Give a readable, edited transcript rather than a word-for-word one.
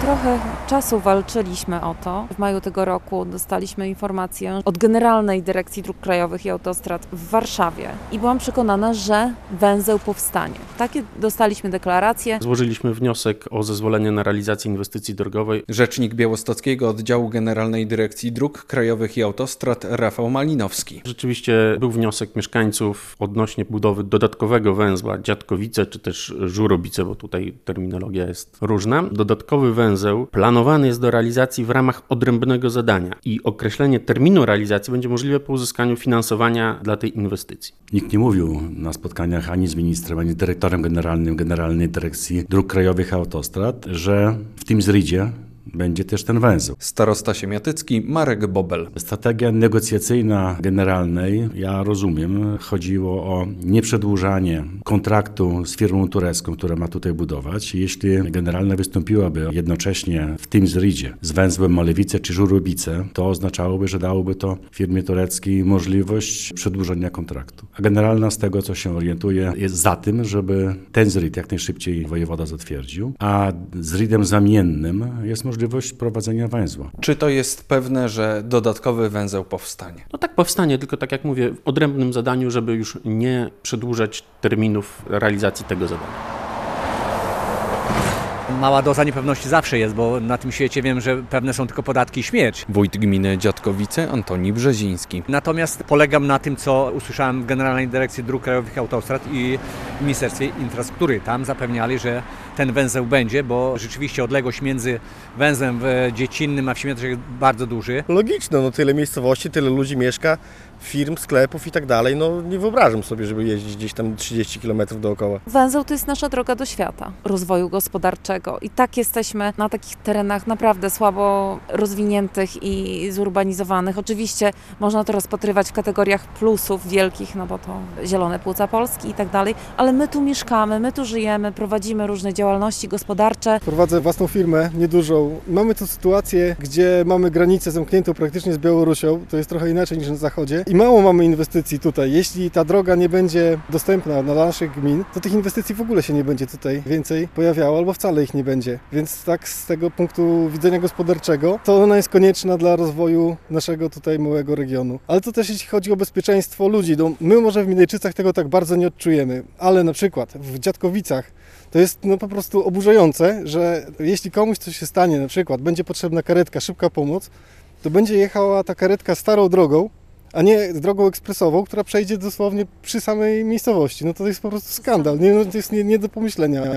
Trochę czasu walczyliśmy o to. W maju tego roku dostaliśmy informację od Generalnej Dyrekcji Dróg Krajowych i Autostrad w Warszawie i byłam przekonana, że węzeł powstanie. Takie dostaliśmy deklaracje. Złożyliśmy wniosek o zezwolenie na realizację inwestycji drogowej. Rzecznik białostockiego oddziału Generalnej Dyrekcji Dróg Krajowych i Autostrad Rafał Malinowski. Rzeczywiście był wniosek mieszkańców odnośnie budowy dodatkowego węzła Dziadkowice czy też Żurobice, bo tutaj terminologia jest różna. Dodatkowy węzeł planowany jest do realizacji w ramach odrębnego zadania i określenie terminu realizacji będzie możliwe po uzyskaniu finansowania dla tej inwestycji. Nikt nie mówił na spotkaniach ani z ministrem, ani dyrektorem generalnym Generalnej Dyrekcji Dróg Krajowych i Autostrad, że w tym zridzie będzie też ten węzeł. Starosta siemiatycki Marek Bobel. Strategia negocjacyjna generalnej, ja rozumiem, chodziło o nieprzedłużanie kontraktu z firmą turecką, która ma tutaj budować. Jeśli generalna wystąpiłaby jednocześnie w tym zridzie z węzłem Malewice czy Żurobice, to oznaczałoby, że dałoby to firmie tureckiej możliwość przedłużenia kontraktu. A generalna z tego, co się orientuje, jest za tym, żeby ten zrid jak najszybciej wojewoda zatwierdził, a zridem zamiennym jest możliwość prowadzenia węzła. Czy to jest pewne, że dodatkowy węzeł powstanie? No tak powstanie, tylko tak jak mówię, w odrębnym zadaniu, żeby już nie przedłużać terminów realizacji tego zadania. Mała doza niepewności zawsze jest, bo na tym świecie wiem, że pewne są tylko podatki i śmierć. Wójt gminy Dziadkowice Antoni Brzeziński. Natomiast polegam na tym, co usłyszałem w Generalnej Dyrekcji Dróg Krajowych i Autostrad i w Ministerstwie Infrastruktury. Tam zapewniali, że ten węzeł będzie, bo rzeczywiście odległość między węzłem w Dziecinnym a w Siemiatyczach jest bardzo duży. Logiczne, no tyle miejscowości, tyle ludzi mieszka, firm, sklepów i tak dalej, no nie wyobrażam sobie, żeby jeździć gdzieś tam 30 km dookoła. Węzeł to jest nasza droga do świata, rozwoju gospodarczego i tak jesteśmy na takich terenach naprawdę słabo rozwiniętych i zurbanizowanych. Oczywiście można to rozpatrywać w kategoriach plusów wielkich, no bo to zielone płuca Polski i tak dalej, ale my tu mieszkamy, my tu żyjemy, prowadzimy różne działalności gospodarcze. Prowadzę własną firmę, niedużą. Mamy tu sytuację, gdzie mamy granicę zamkniętą praktycznie z Białorusią, to jest trochę inaczej niż na zachodzie i mało mamy inwestycji tutaj. Jeśli ta droga nie będzie dostępna dla naszych gmin, to tych inwestycji w ogóle się nie będzie tutaj więcej pojawiało, albo wcale ich nie będzie. Więc tak z tego punktu widzenia gospodarczego, to ona jest konieczna dla rozwoju naszego tutaj małego regionu. Ale to też jeśli chodzi o bezpieczeństwo ludzi, no my może w Milejczycach tego tak bardzo nie odczujemy, ale na przykład w Dziadkowicach to jest po prostu oburzające, że jeśli komuś coś się stanie, na przykład będzie potrzebna karetka, szybka pomoc, to będzie jechała ta karetka starą drogą, a nie drogą ekspresową, która przejdzie dosłownie przy samej miejscowości. No to jest po prostu skandal, to jest nie do pomyślenia.